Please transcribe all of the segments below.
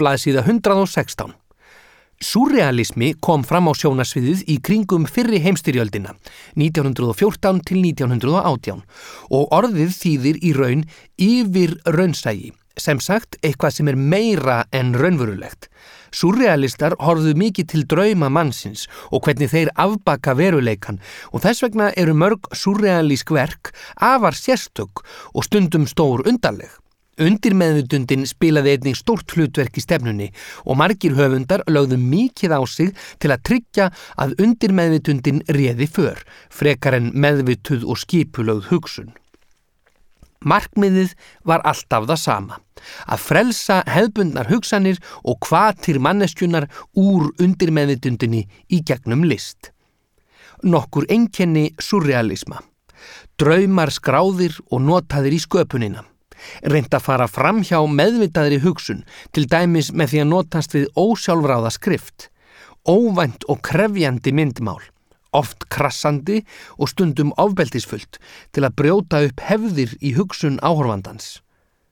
blaðsíða 116. Súrrealismi kom fram á sjónarsviðið í kringum fyrri heimstyrjöldina, 1914 til 1918, og orðið þýðir í raun yfir raunsæi, sem sagt eitthvað sem meira en raunverulegt. Súrrealistar horfðu mikið til drauma mannsins og hvernig þeir afbaka veruleikan og þess vegna eru mörg súrrealísk verk afar sérstök og stundum stór undarleg. Undirmeðvitundin spilaði einnig stórt hlutverk í stefnunni og margir höfundar lögðu mikið á sig til að tryggja að undirmeðvitundin réði för, frekar en meðvituð og skipulögð hugsun. Markmiðið var alltaf það sama, að frelsa hefðbundnar hugsanir og hvatir manneskjunnar úr undirmeðvitundinni í gegnum list. Nokkur einkenni súrrealisma. Draumar skráðir og notaðir í sköpunina. Reynt að fara fram hjá meðvitaðri hugsun, til dæmis með því að notast við ósjálfráða skrift. Óvænt og krefjandi myndmál. Oft krassandi og stundum ofbeldisfullt til að brjóta upp hefðir í hugsun áhorfandans.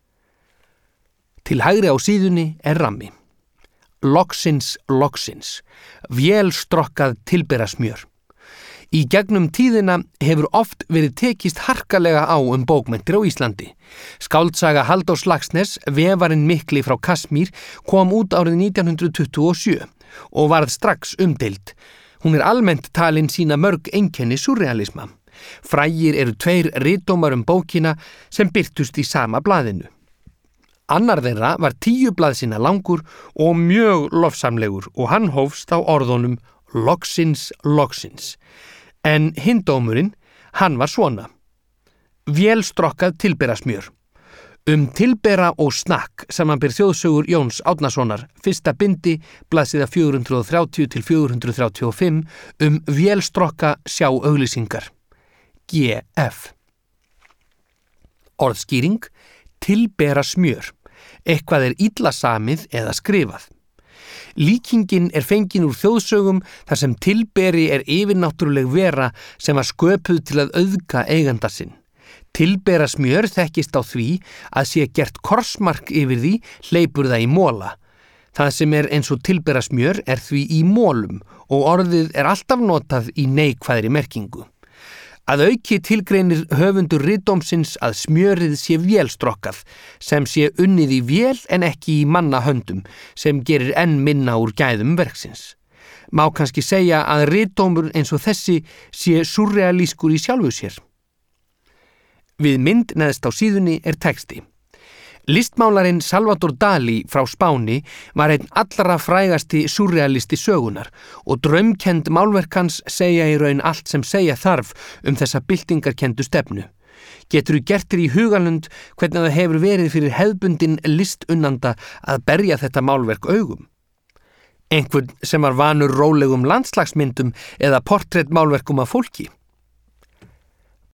Til hægri á síðunni er rammi. Loksins, vélstrokkað tilberasmjör. Í gegnum tíðina hefur oft verið tekist harkalega á bókmenntir á Íslandi. Skáldsaga Halldórs Laxness, Vefarinn mikli frá Kasmír, kom út árið 1927 og varð strax umdeild. Hún almennt talin sína mörg einkenni súrrealisma. Frægir eru 2 ritdómar bókina sem birtust í sama blaðinu. Annar þeirra var 10 blaðsíðna langur og mjög lofsamlegur og hann hófst á orðunum loksins. En hinn dómurinn, hann var svona. Vélstrokkað tilberasmjör. Tilbera og snakk samanber þjóðsögur Jóns Árnasonar, 1. bindi, blaðsíða 430 til 435, vélstrokka sjá auglýsingar. GF. Orðskýring, tilbera smjör. Eitthvað illa samið eða skrifað. Líkingin fengin úr þjóðsögum þar sem tilberi yfirnáttúruleg vera sem var sköpuð til að auðga eiganda sinn. Tilbera smjör þekkist á því að sé gert korsmark yfir því hleypur það í mola. Það sem eins og tilbera smjör því í molum og orðið alltaf notað í neikvæðri merkingu. Að auki tilgreinir höfundur ritdómsins að smjörið sé vélstrokkað, sem sé unnið í vél en ekki í mannahöndum, sem gerir enn minna úr gæðum verksins. Má kannski segja að ritdómur eins og þessi sé súrrealískur í sjálfu sér. Við mynd neðst á síðunni texti. Listmálarinn Salvador Dalí frá Spáni var einn allra frægasti súrrealisti sögunar og draumkennd málverk hans segja í raun allt sem segja þarf þessa byltingarkenndu stefnu. Geturðu gert þér í hugalund hvernig það hefur verið fyrir hefðbundin listunnanda að berja þetta málverk augum? Einhvern sem var vanur rólegum landslagsmyndum eða portrettmálverkum af fólki?